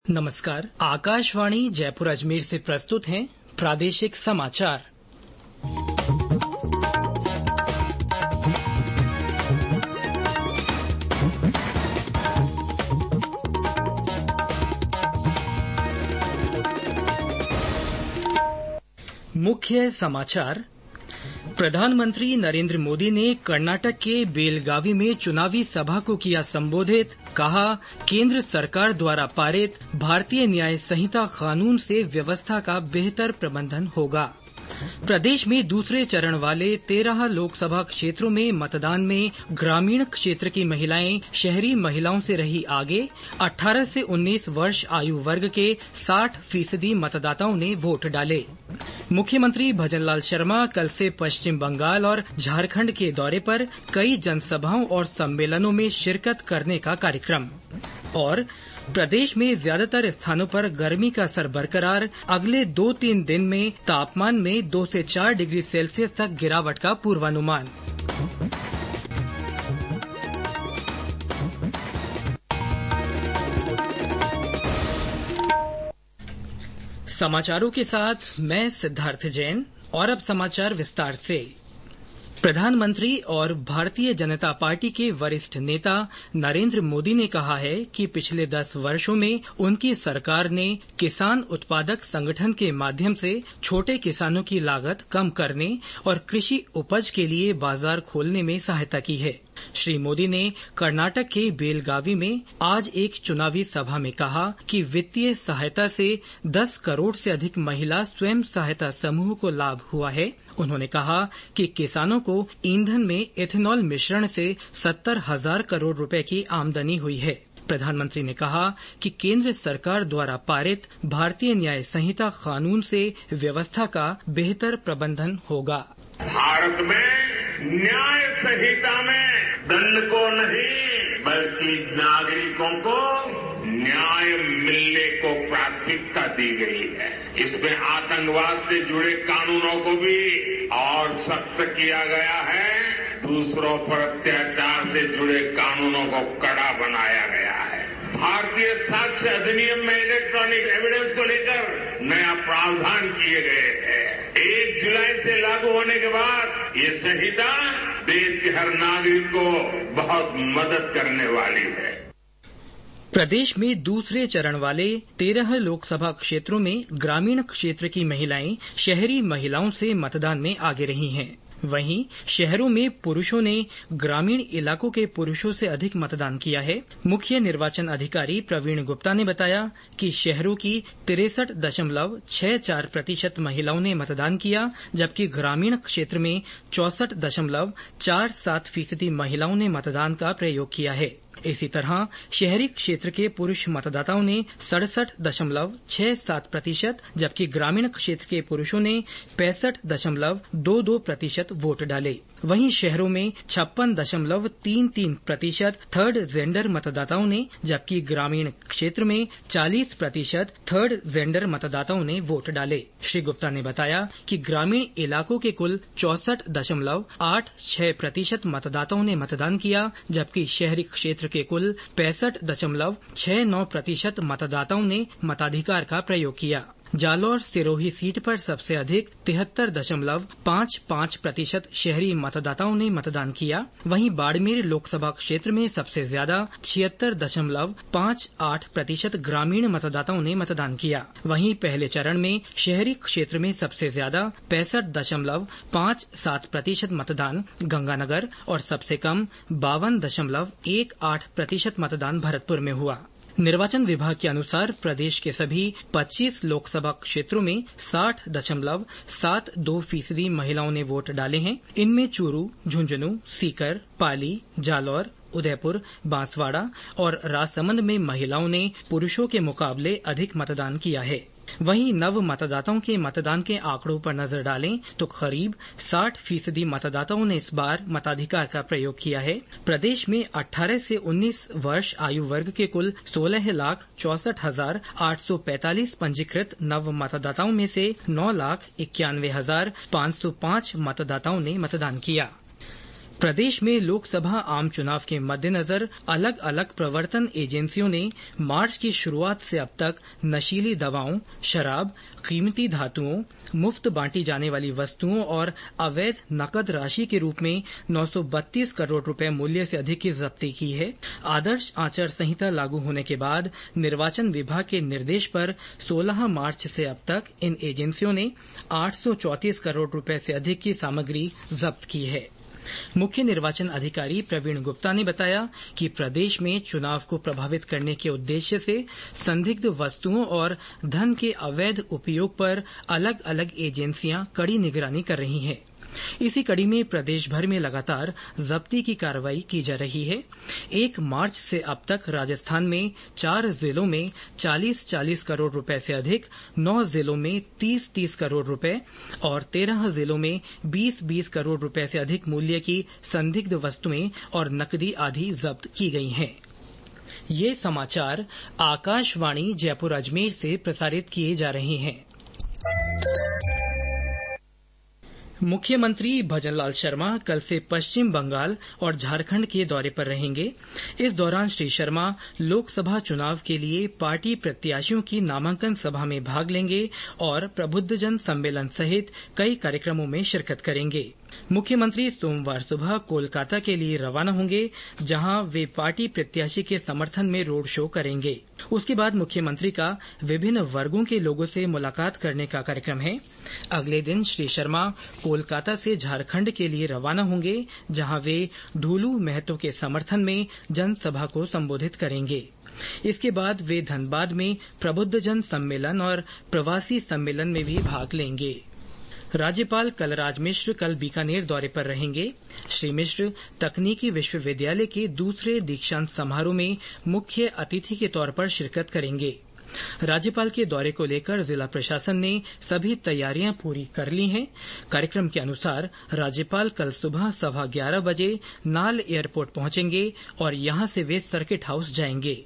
नमस्कार। आकाशवाणी जयपुर अजमेर से प्रस्तुत हैं प्रादेशिक समाचार। मुख्य समाचार। प्रधानमंत्री नरेंद्र मोदी ने कर्नाटक के बेलगावी में चुनावी सभा को किया संबोधित। कहा, केंद्र सरकार द्वारा पारित भारतीय न्याय संहिता कानून से व्यवस्था का बेहतर प्रबंधन होगा। प्रदेश में दूसरे चरण वाले 13 लोकसभा क्षेत्रों में मतदान में ग्रामीण क्षेत्र की महिलाएं शहरी महिलाओं से रही आगे। 18 से 19 वर्ष आयु वर्ग के 60% मतदाताओं ने वोट डाले। मुख्यमंत्री भजनलाल शर्मा कल से पश्चिम बंगाल और झारखंड के दौरे पर, कई जनसभाओं और सम्मेलनों में शिरकत करने का कार्यक्रम। और प्रदेश में ज्यादातर स्थानों पर गर्मी का असर बरकरार। अगले 2-3 दिन में तापमान में 2 से 4 डिग्री सेल्सियस तक गिरावट का पूर्वानुमान। समाचारों के साथ मैं सिद्धार्थ जैन। और अब समाचार विस्तार से। प्रधानमंत्री और भारतीय जनता पार्टी के वरिष्ठ नेता नरेंद्र मोदी ने कहा है कि पिछले 10 वर्षों में उनकी सरकार ने किसान उत्पादक संगठन के माध्यम से छोटे किसानों की लागत कम करने और कृषि उपज के लिए बाजार खोलने में सहायता की है। श्री मोदी ने कर्नाटक के बेलगावी में आज एक चुनावी सभा में कहा कि वित्तीय सहायता से 10 करोड़ से अधिक महिला स्वयं सहायता समूह को लाभ हुआ है। उन्होंने कहा कि किसानों को ईंधन में एथेनॉल मिश्रण से 70,000 करोड़ रुपए की आमदनी हुई है। प्रधानमंत्री ने कहा कि केंद्र सरकार द्वारा पारित भारतीय न्याय संहिता कानून से व्यवस्था का बेहतर प्रबंधन होगा। भारत में न्याय संहिता में दंड को नहीं बल्कि नागरिकों को न्याय मिलने को प्राथमिकता दी गई है। इसमें आतंकवाद से जुड़े कानूनों को भी और सख्त किया गया है। दूसरों पर अत्याचार से जुड़े कानूनों को कड़ा बनाया गया है। भारतीय साक्ष्य अधिनियम में इलेक्ट्रॉनिक एविडेंस को लेकर नया प्रावधान किए गए हैं। 1 जुलाई से लागू होने के बाद ये संहिता देश के हर नागरिक को बहुत मदद करने वाली है। प्रदेश में दूसरे चरण वाले 13 लोकसभा क्षेत्रों में ग्रामीण क्षेत्र की महिलाएं शहरी महिलाओं से मतदान में आगे रही हैं। वहीं शहरों में पुरुषों ने ग्रामीण इलाकों के पुरुषों से अधिक मतदान किया है। मुख्य निर्वाचन अधिकारी प्रवीण गुप्ता ने बताया कि शहरों की 63.64% महिलाओं ने मतदान किया, जबकि ग्रामीण क्षेत्र में 64.47% महिलाओं ने मतदान का प्रयोग किया है। इसी तरह शहरी क्षेत्र के पुरुष मतदाताओं ने 67.67%, जबकि ग्रामीण क्षेत्र के पुरुषों ने 65.22% वोट डाले। वहीं शहरों में 56.33% थर्ड जेंडर मतदाताओं ने, जबकि ग्रामीण क्षेत्र में 40% थर्ड जेंडर मतदाताओं ने वोट डाले। श्री गुप्ता ने बताया कि ग्रामीण इलाकों के कुल 64.86% मतदाताओं ने मतदान किया, जबकि शहरी क्षेत्र के कुल 65.69% मतदाताओं ने मताधिकार का प्रयोग किया। जालौर सिरोही सीट पर सबसे अधिक 73.55% शहरी मतदाताओं ने मतदान किया। वहीं बाड़मेर लोकसभा क्षेत्र में सबसे ज्यादा 76.58% ग्रामीण मतदाताओं ने मतदान किया। वहीं पहले चरण में शहरी क्षेत्र में सबसे ज्यादा 65.57% मतदान गंगानगर और सबसे कम 52.18% मतदान भरतपुर में हुआ। निर्वाचन विभाग के अनुसार प्रदेश के सभी 25 लोकसभा क्षेत्रों में 60.72% महिलाओं ने वोट डाले हैं। इनमें चूरू, झुंझुनू, सीकर, पाली, जालौर, उदयपुर, बांसवाड़ा और राजसमंद में महिलाओं ने पुरुषों के मुकाबले अधिक मतदान किया है। वहीं नव मतदाताओं के मतदान के आंकड़ों पर नजर डालें तो करीब 60% मतदाताओं ने इस बार मताधिकार का प्रयोग किया है। प्रदेश में 18 से 19 वर्ष आयु वर्ग के कुल 16,64,845 पंजीकृत नव मतदाताओं में से 9,91,505 मतदाताओं ने मतदान किया। प्रदेश में लोकसभा आम चुनाव के मद्देनजर अलग अलग प्रवर्तन एजेंसियों ने मार्च की शुरुआत से अब तक नशीली दवाओं, शराब, कीमती धातुओं, मुफ्त बांटी जाने वाली वस्तुओं और अवैध नकद राशि के रूप में 932 करोड़ रुपए मूल्य से अधिक की जब्ती की है। आदर्श आचार संहिता लागू होने के बाद निर्वाचन विभाग के निर्देश पर 16 मार्च से अब तक इन एजेंसियों ने 834 करोड़ रुपए से अधिक की सामग्री जब्त की है। मुख्य निर्वाचन अधिकारी प्रवीण गुप्ता ने बताया कि प्रदेश में चुनाव को प्रभावित करने के उद्देश्य से संदिग्ध वस्तुओं और धन के अवैध उपयोग पर अलग अलग एजेंसियां कड़ी निगरानी कर रही हैं। इसी कड़ी में प्रदेश भर में लगातार जब्ती की कार्रवाई की जा रही है। 1 मार्च से अब तक राजस्थान में 4 जिलों में 40-40 करोड़ रुपए से अधिक, 9 जिलों में 30-30 करोड़ रुपए और 13 जिलों में 20-20 करोड़ रुपए से अधिक मूल्य की संदिग्ध वस्तुएं और नकदी आदि जब्त की गई हैं। ये समाचार आकाशवाणी जयपुर अजमेर से प्रसारित किए जा रहे हैं। मुख्यमंत्री भजनलाल शर्मा कल से पश्चिम बंगाल और झारखंड के दौरे पर रहेंगे। इस दौरान श्री शर्मा लोकसभा चुनाव के लिए पार्टी प्रत्याशियों की नामांकन सभा में भाग लेंगे और प्रबुद्धजन सम्मेलन सहित कई कार्यक्रमों में शिरकत करेंगे। मुख्यमंत्री सोमवार सुबह कोलकाता के लिए रवाना होंगे, जहां वे पार्टी प्रत्याशी के समर्थन में रोड शो करेंगे। उसके बाद मुख्यमंत्री का विभिन्न वर्गों के लोगों से मुलाकात करने का कार्यक्रम है। अगले दिन श्री शर्मा कोलकाता से झारखंड के लिए रवाना होंगे, जहां वे ढूलू महतो के समर्थन में जनसभा को संबोधित करेंगे। इसके बाद वे धनबाद में प्रबुद्धजन सम्मेलन और प्रवासी सम्मेलन में भी भाग लेंगे। राज्यपाल कलराज मिश्र कल बीकानेर दौरे पर रहेंगे। श्री मिश्र तकनीकी विश्वविद्यालय के दूसरे दीक्षांत समारोह में मुख्य अतिथि के तौर पर शिरकत करेंगे। राज्यपाल के दौरे को लेकर जिला प्रशासन ने सभी तैयारियां पूरी कर ली हैं। कार्यक्रम के अनुसार राज्यपाल कल सुबह 11:15 बजे नाल एयरपोर्ट पहुंचेंगे और यहां से वे सर्किट हाउस जाएंगे।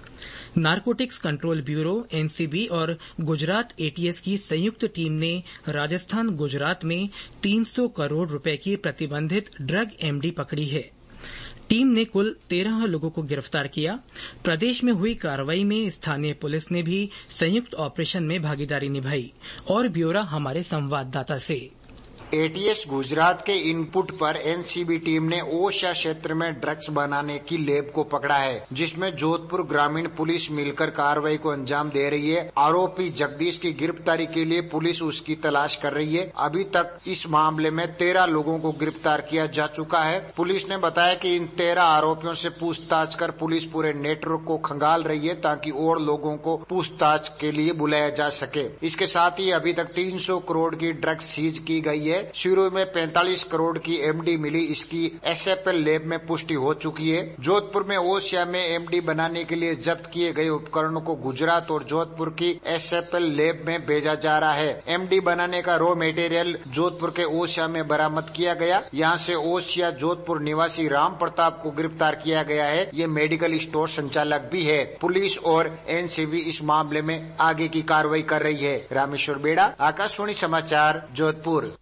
नारकोटिक्स कंट्रोल ब्यूरो एनसीबी और गुजरात एटीएस की संयुक्त टीम ने राजस्थान गुजरात में 300 करोड़ रुपए की प्रतिबंधित ड्रग एमडी पकड़ी है। टीम ने कुल 13 लोगों को गिरफ्तार किया। प्रदेश में हुई कार्रवाई में स्थानीय पुलिस ने भी संयुक्त ऑपरेशन में भागीदारी निभाई। और ब्यौरा हमारे संवाददाता से। एटीएस गुजरात के इनपुट पर एनसीबी टीम ने ओशा क्षेत्र में ड्रग्स बनाने की लैब को पकड़ा है, जिसमें जोधपुर ग्रामीण पुलिस मिलकर कार्रवाई को अंजाम दे रही है। आरोपी जगदीश की गिरफ्तारी के लिए पुलिस उसकी तलाश कर रही है। अभी तक इस मामले में 13 लोगों को गिरफ्तार किया जा चुका है। पुलिस ने बताया कि इन 13 आरोपियों से पूछताछ कर पुलिस पूरे नेटवर्क को खंगाल रही है, ताकि और लोगों को पूछताछ के लिए बुलाया जा सके। इसके साथ ही अभी तक 300 करोड़ की ड्रग्स सीज की गई है। शुरू में 45 करोड़ की एमडी मिली, इसकी एसएफएल लैब में पुष्टि हो चुकी है। जोधपुर में ओसिया में एमडी बनाने के लिए जब्त किए गए उपकरणों को गुजरात और जोधपुर की एसएफएल लैब में भेजा जा रहा है। एमडी बनाने का रॉ मटेरियल जोधपुर के ओसिया में बरामद किया गया। यहां से ओसिया जोधपुर निवासी राम प्रताप को गिरफ्तार किया गया है। ये मेडिकल स्टोर संचालक भी है। पुलिस और एनसीबी इस मामले में आगे की कार्रवाई कर रही है। रामेश्वर बेड़ा, आकाशवाणी समाचार, जोधपुर।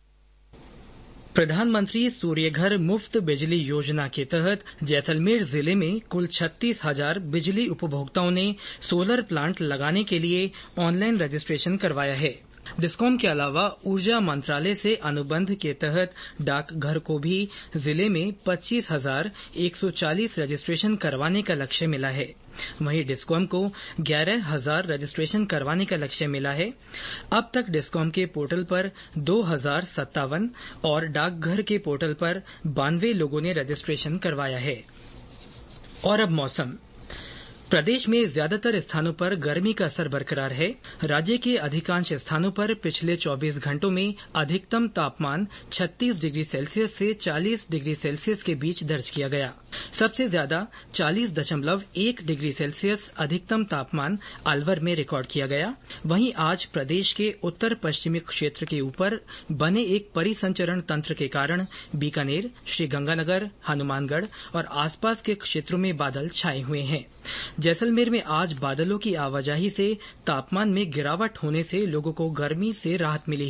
प्रधानमंत्री सूर्यघर मुफ्त बिजली योजना के तहत जैसलमेर जिले में कुल 36,000 बिजली उपभोक्ताओं ने सोलर प्लांट लगाने के लिए ऑनलाइन रजिस्ट्रेशन करवाया है। डिस्कॉम के अलावा ऊर्जा मंत्रालय से अनुबंध के तहत डाकघर को भी जिले में 25,140 रजिस्ट्रेशन करवाने का लक्ष्य मिला है। वहीं डिस्कॉम को 11,000 रजिस्ट्रेशन करवाने का लक्ष्य मिला है। अब तक डिस्कॉम के पोर्टल पर 2,057 और डाकघर के पोर्टल पर 92 लोगों ने रजिस्ट्रेशन करवाया है। और अब मौसम। प्रदेश में ज्यादातर स्थानों पर गर्मी का असर बरकरार है। राज्य के अधिकांश स्थानों पर पिछले 24 घंटों में अधिकतम तापमान 36 डिग्री सेल्सियस से 40 डिग्री सेल्सियस के बीच दर्ज किया गया। सबसे ज्यादा 40.1 डिग्री सेल्सियस अधिकतम तापमान अलवर में रिकॉर्ड किया गया। वहीं आज प्रदेश के उत्तर पश्चिमी क्षेत्र के ऊपर बने एक परिसंचरण तंत्र के कारण बीकानेर, श्रीगंगानगर, हनुमानगढ़ और आसपास के क्षेत्रों में बादल छाए हुए हैं। जैसलमेर में आज बादलों की आवाजाही से तापमान में गिरावट होने से लोगों को गर्मी से राहत मिली है।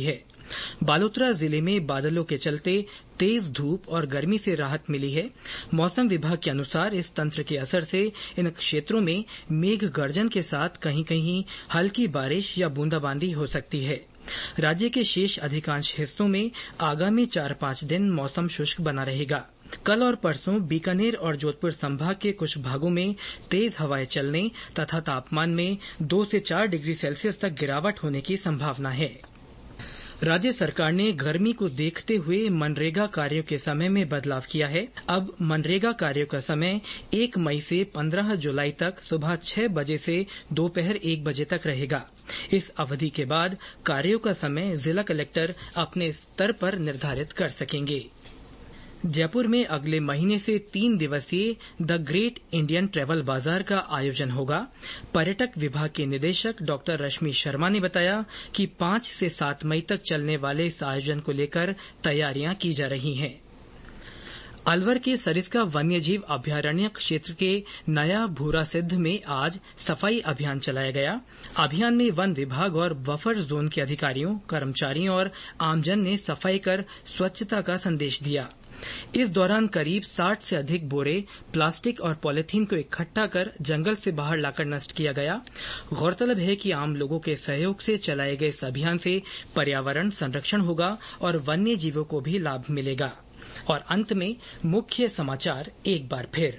बालोतरा जिले में बादलों के चलते तेज धूप और गर्मी से राहत मिली है। मौसम विभाग के अनुसार इस तंत्र के असर से इन क्षेत्रों में मेघ गर्जन के साथ कहीं कहीं हल्की बारिश या बूंदाबांदी हो सकती है। राज्य के शेष अधिकांश हिस्सों में आगामी 4-5 दिन मौसम शुष्क बना रहेगा। कल और परसों बीकानेर और जोधपुर संभाग के कुछ भागों में तेज हवाएं चलने तथा तापमान में 2 से 4 डिग्री सेल्सियस तक गिरावट होने की संभावना है। राज्य सरकार ने गर्मी को देखते हुए मनरेगा कार्यों के समय में बदलाव किया है। अब मनरेगा कार्यों का समय 1 मई से 15 जुलाई तक सुबह 6 बजे से दोपहर 1 बजे तक रहेगा। इस अवधि के बाद कार्यों का समय जिला कलेक्टर अपने स्तर पर निर्धारित कर सकेंगे। जयपुर में अगले महीने से 3 दिवसीय द ग्रेट इंडियन ट्रेवल बाजार का आयोजन होगा। पर्यटक विभाग के निदेशक डॉ रश्मि शर्मा ने बताया कि 5 से 7 मई तक चलने वाले इस आयोजन को लेकर तैयारियां की जा रही हैं। अलवर के सरिस्का वन्यजीव अभयारण्य क्षेत्र के नया भूरा सिद्ध में आज सफाई अभियान चलाया गया। अभियान में वन विभाग और बफर जोन के अधिकारियों, कर्मचारियों और आमजन ने सफाई कर स्वच्छता का संदेश दिया। इस दौरान करीब 60 से अधिक बोरे प्लास्टिक और पॉलिथीन को इकट्ठा कर जंगल से बाहर लाकर नष्ट किया गया। गौरतलब है कि आम लोगों के सहयोग से चलाए गए इस अभियान से पर्यावरण संरक्षण होगा और वन्य जीवों को भी लाभ मिलेगा। और अंत में मुख्य समाचार एक बार फिर।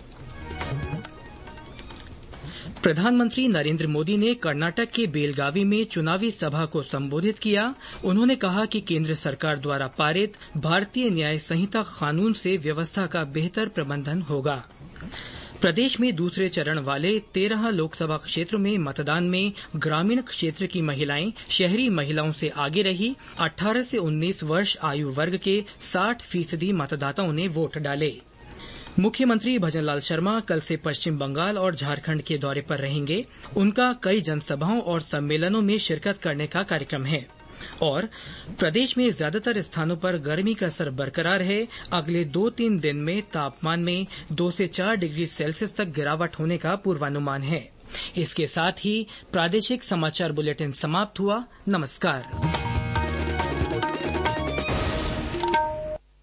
प्रधानमंत्री नरेंद्र मोदी ने कर्नाटक के बेलगावी में चुनावी सभा को संबोधित किया। उन्होंने कहा कि केंद्र सरकार द्वारा पारित भारतीय न्याय संहिता कानून से व्यवस्था का बेहतर प्रबंधन होगा। प्रदेश में दूसरे चरण वाले 13 लोकसभा क्षेत्रों में मतदान में ग्रामीण क्षेत्र की महिलाएं शहरी महिलाओं से आगे रही। 18 से 19 वर्ष आयु वर्ग के 60% मतदाताओं ने वोट डाले। मुख्यमंत्री भजनलाल शर्मा कल से पश्चिम बंगाल और झारखंड के दौरे पर रहेंगे। उनका कई जनसभाओं और सम्मेलनों में शिरकत करने का कार्यक्रम है। और प्रदेश में ज्यादातर स्थानों पर गर्मी का असर बरकरार है। अगले 2-3 दिन में तापमान में 2 से 4 डिग्री सेल्सियस तक गिरावट होने का पूर्वानुमान है। इसके साथ ही प्रादेशिक समाचार बुलेटिन समाप्त हुआ। नमस्कार।